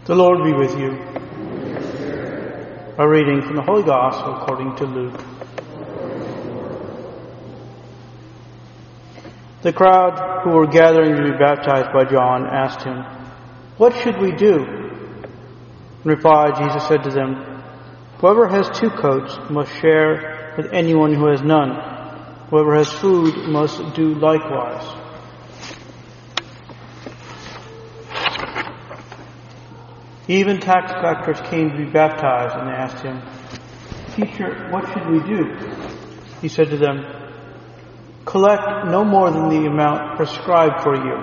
The Lord be with you. A reading from the Holy Gospel according to Luke. The crowd who were gathering to be baptized by John asked him, "What should we do?" In reply, Jesus said to them, "Whoever has 2 coats must share with anyone who has none. Whoever has food must do likewise." Even tax collectors came to be baptized, and they asked him, "Teacher, what should we do?" He said to them, "Collect no more than the amount prescribed for you."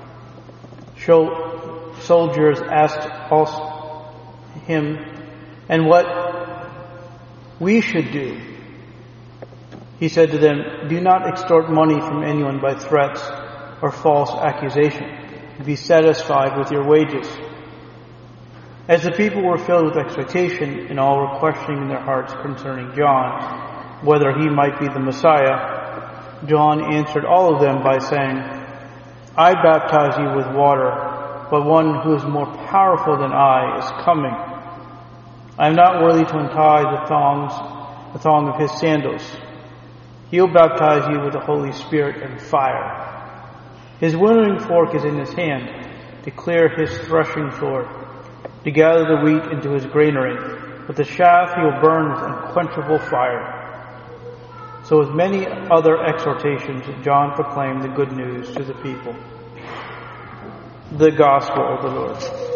Soldiers asked him, "And what we should do?" He said to them, "Do not extort money from anyone by threats or false accusation. Be satisfied with your wages." As the people were filled with expectation and all were questioning in their hearts concerning John, whether he might be the Messiah, John answered all of them by saying, "I baptize you with water, but one who is more powerful than I is coming. I am not worthy to untie the thong of his sandals. He will baptize you with the Holy Spirit and fire. His winnowing fork is in his hand to clear his threshing floor, to gather the wheat into his granary, but the chaff he will burn with unquenchable fire." So with many other exhortations, John proclaimed the good news to the people. The Gospel of the Lord.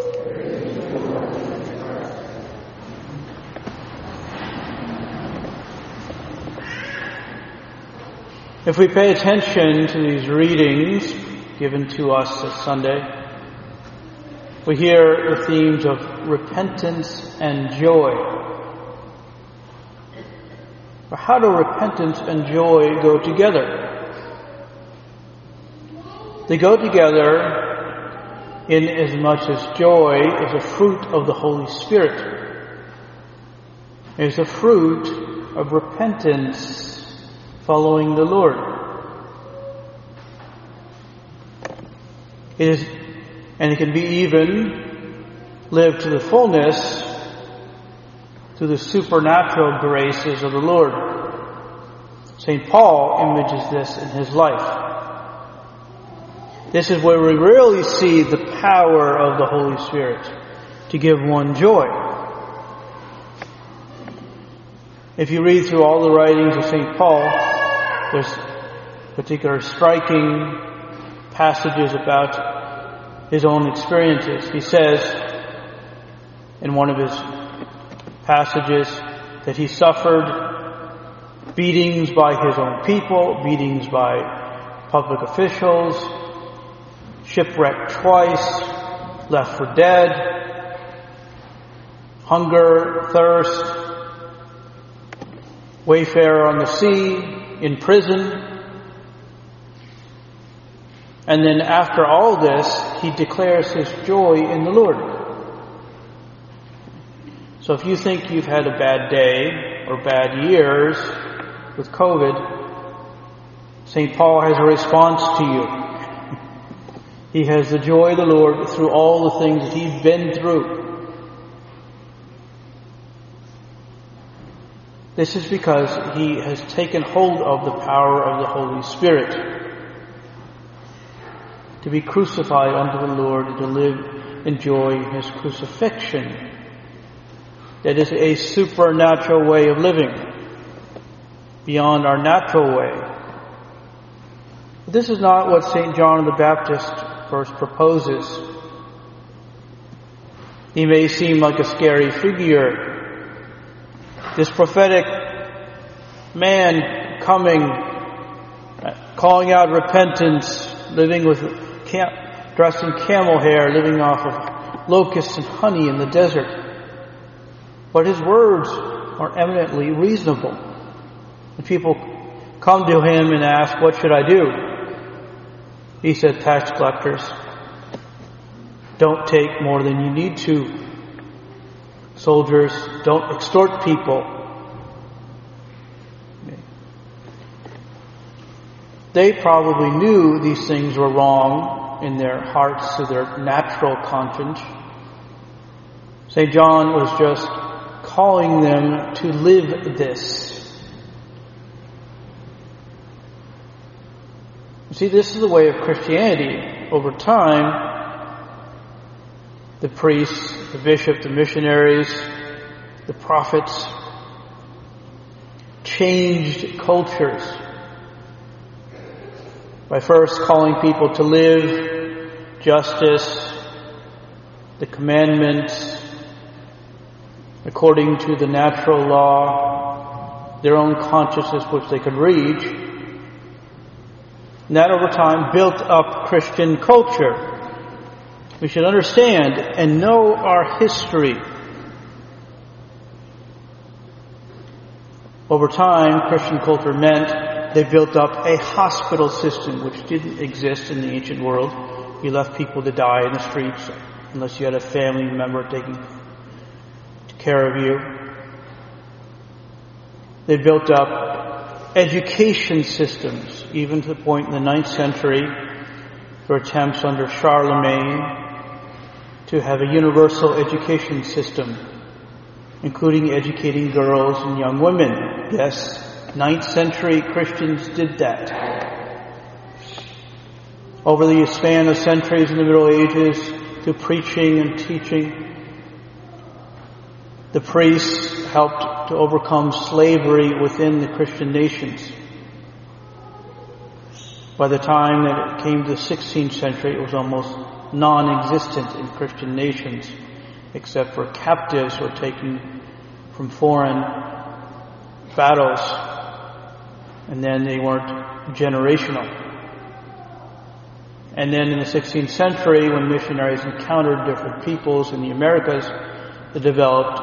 If we pay attention to these readings given to us this Sunday, we hear the themes of repentance and joy. But how do repentance and joy go together? They go together in as much as joy is a fruit of the Holy Spirit. It is a fruit of repentance following the Lord. It can be even lived to the fullness through the supernatural graces of the Lord. St. Paul images this in his life. This is where we really see the power of the Holy Spirit to give one joy. If you read through all the writings of St. Paul, there's particular striking passages about his own experiences. He says in one of his passages that he suffered beatings by his own people, beatings by public officials, shipwrecked twice, left for dead, hunger, thirst, wayfarer on the sea, in prison. And then after all this, he declares his joy in the Lord. So if you think you've had a bad day or bad years with COVID, St. Paul has a response to you. He has the joy of the Lord through all the things that he's been through. This is because he has taken hold of the power of the Holy Spirit to be crucified unto the Lord and to live in joy in his crucifixion. That is a supernatural way of living, beyond our natural way. But this is not what St. John the Baptist first proposes. He may seem like a scary figure. This prophetic man coming, calling out repentance, living dressed in camel hair, living off of locusts and honey in the desert. But his words are eminently reasonable. When people come to him and ask, "What should I do?" He said, "Tax collectors, don't take more than you need to. Soldiers, don't extort people." They probably knew these things were wrong in their hearts, to their natural conscience. St. John was just calling them to live this. You see, this is the way of Christianity. Over time, the priests, the bishops, the missionaries, the prophets changed cultures by first calling people to live justice, the commandments, according to the natural law, their own consciousness which they could reach. And that over time built up Christian culture. We should understand and know our history. Over time, Christian culture meant they built up a hospital system which didn't exist in the ancient world. You left people to die in the streets unless you had a family member taking care of you. They built up education systems, even to the point in the 9th century, for attempts under Charlemagne to have a universal education system, including educating girls and young women. Yes, 9th century Christians did that. Over the span of centuries in the Middle Ages, through preaching and teaching, the priests helped to overcome slavery within the Christian nations. By the time that it came to the 16th century, it was almost non-existent in Christian nations, except for captives who were taken from foreign battles, and then they weren't generational. And then in the 16th century, when missionaries encountered different peoples in the Americas, they developed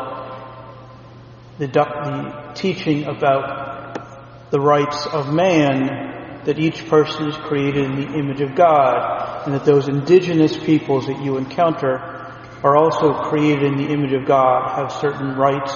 the teaching about the rights of man, that each person is created in the image of God, and that those indigenous peoples that you encounter are also created in the image of God, have certain rights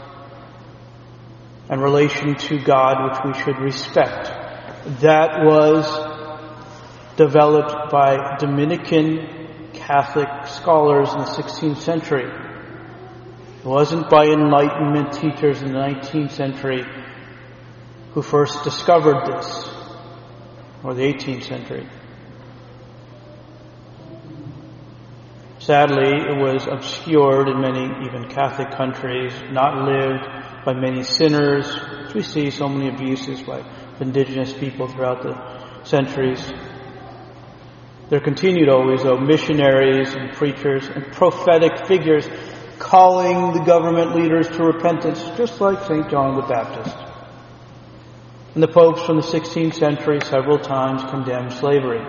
and relation to God which we should respect. That was developed by Dominican Catholic scholars in the 16th century. It wasn't by Enlightenment teachers in the 19th century who first discovered this, or the 18th century. Sadly, it was obscured in many, even Catholic countries, not lived by many sinners, as we see so many abuses by indigenous people throughout the centuries. There continued always, though, missionaries and preachers and prophetic figures calling the government leaders to repentance, just like St. John the Baptist. And the popes from the 16th century several times condemned slavery.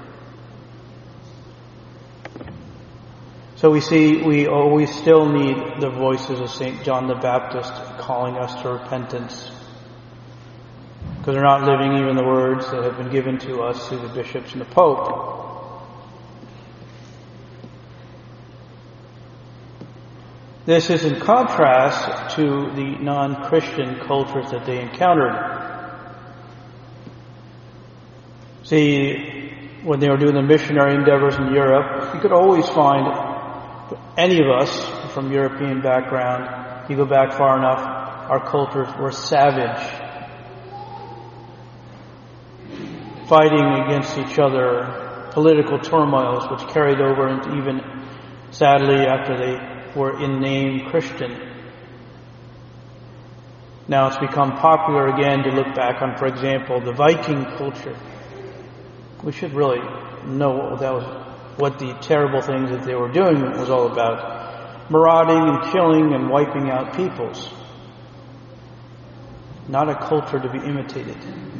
So we see we always still need the voices of St. John the Baptist calling us to repentance, because we're not living even the words that have been given to us through the bishops and the Pope. This is in contrast to the non-Christian cultures that they encountered. See, when they were doing the missionary endeavors in Europe, you could always find any of us from European background, you go back far enough, our cultures were savage, fighting against each other, political turmoils which carried over into even, sadly, after they were in name Christian. Now it's become popular again to look back on, for example, the Viking culture. We should really know what the terrible things that they were doing was all about. Marauding and killing and wiping out peoples. Not a culture to be imitated.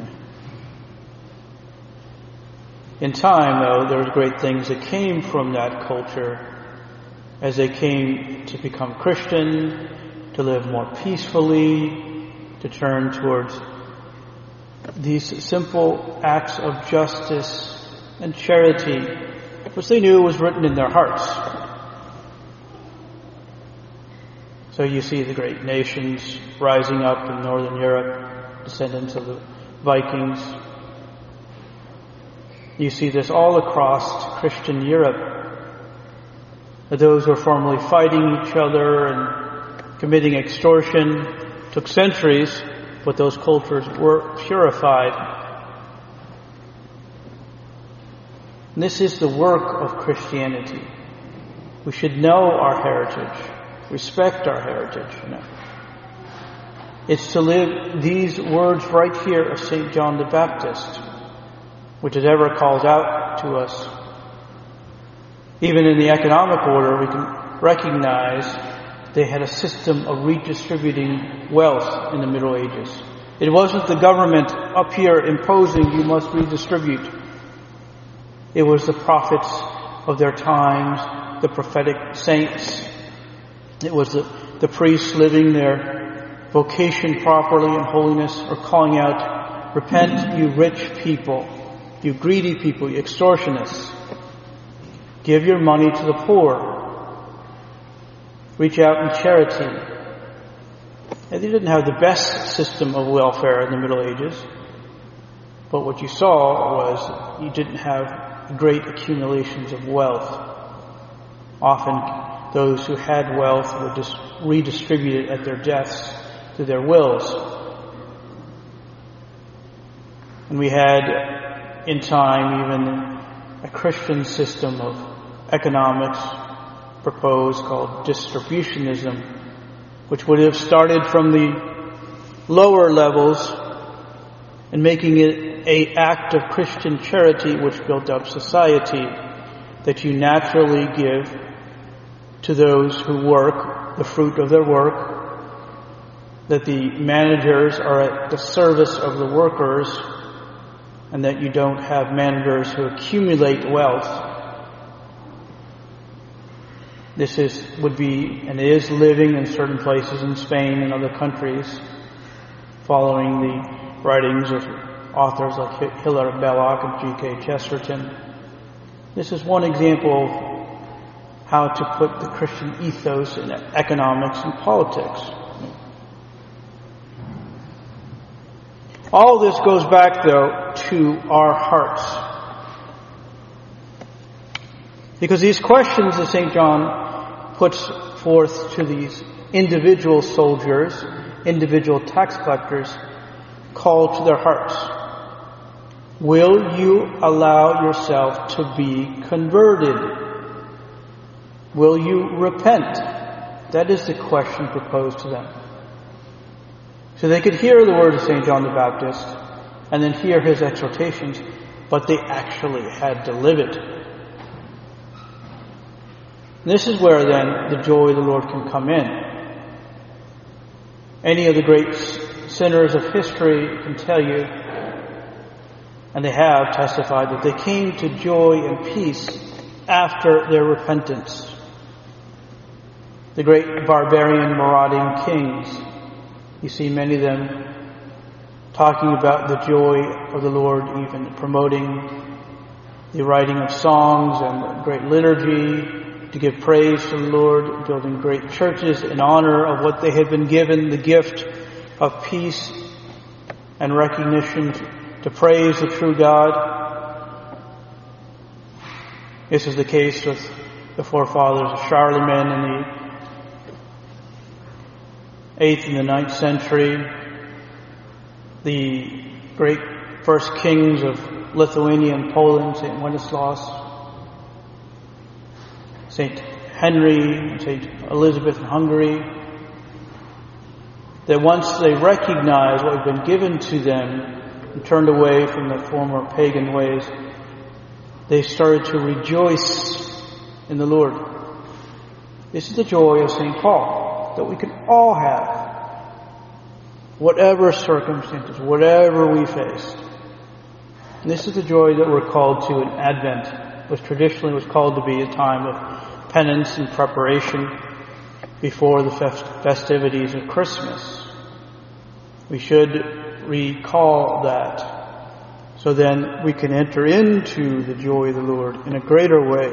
In time, though, there were great things that came from that culture as they came to become Christian, to live more peacefully, to turn towards these simple acts of justice and charity, which they knew was written in their hearts. So you see the great nations rising up in Northern Europe, descendants of the Vikings. You see this all across Christian Europe. Those who were formerly fighting each other and committing extortion took centuries, but those cultures were purified. And this is the work of Christianity. We should know our heritage, respect our heritage. It's to live these words right here of St. John the Baptist, which is ever calls out to us. Even in the economic order, we can recognize they had a system of redistributing wealth in the Middle Ages. It wasn't the government up here imposing you must redistribute. It was the prophets of their times, the prophetic saints. It was the priests living their vocation properly in holiness, or calling out, "Repent, you rich people, you greedy people, you extortionists. Give your money to the poor. Reach out in charity." And they didn't have the best system of welfare in the Middle Ages, but what you saw was you didn't have great accumulations of wealth. Often those who had wealth were just redistributed at their deaths to their wills. And we had in time even a Christian system of economics proposed called distributionism, which would have started from the lower levels and making it an act of Christian charity which built up society, that you naturally give to those who work the fruit of their work, that the managers are at the service of the workers, and that you don't have managers who accumulate wealth. This would be and is living in certain places in Spain and other countries, following the writings of authors like Hilaire Belloc and G.K. Chesterton. This is one example of how to put the Christian ethos in economics and politics. All this goes back, though, to our hearts. Because these questions that St. John puts forth to these individual soldiers, individual tax collectors, call to their hearts. Will you allow yourself to be converted? Will you repent? That is the question proposed to them. So they could hear the words of St. John the Baptist and then hear his exhortations, but they actually had to live it. This is where then the joy of the Lord can come in. Any of the great sinners of history can tell you, and they have testified, that they came to joy and peace after their repentance. The great barbarian marauding kings, you see many of them talking about the joy of the Lord, even promoting the writing of songs and great liturgy to give praise to the Lord, building great churches in honor of what they had been given, the gift of peace and recognition to praise the true God. This is the case with the forefathers of Charlemagne in the 8th and the 9th century, the great first kings of Lithuania and Poland, St. Wenceslaus, St. Henry, St. Elizabeth in Hungary, that once they recognized what had been given to them and turned away from the former pagan ways, they started to rejoice in the Lord. This is the joy of St. Paul, that we can all have, whatever circumstances, whatever we face. And this is the joy that we're called to in Advent, which traditionally was called to be a time of penance and preparation before the festivities of Christmas. We should recall that, so then we can enter into the joy of the Lord in a greater way.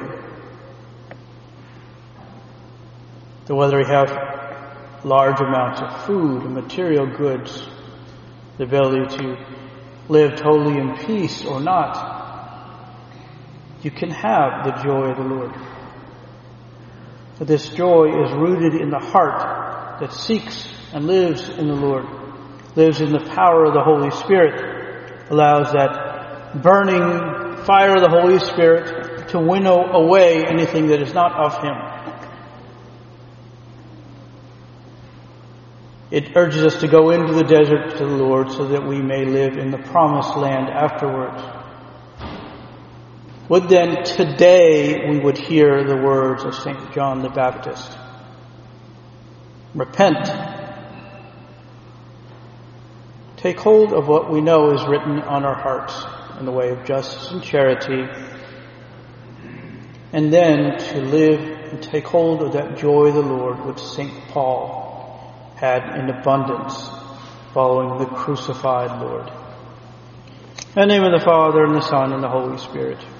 So whether we have large amounts of food and material goods, the ability to live totally in peace or not, you can have the joy of the Lord. But this joy is rooted in the heart that seeks and lives in the Lord, lives in the power of the Holy Spirit, allows that burning fire of the Holy Spirit to winnow away anything that is not of Him. It urges us to go into the desert to the Lord so that we may live in the promised land afterwards. Would then today we would hear the words of St. John the Baptist. Repent. Take hold of what we know is written on our hearts in the way of justice and charity, and then to live and take hold of that joy of the Lord which St. Paul had in abundance following the crucified Lord. In the name of the Father, and the Son, and the Holy Spirit.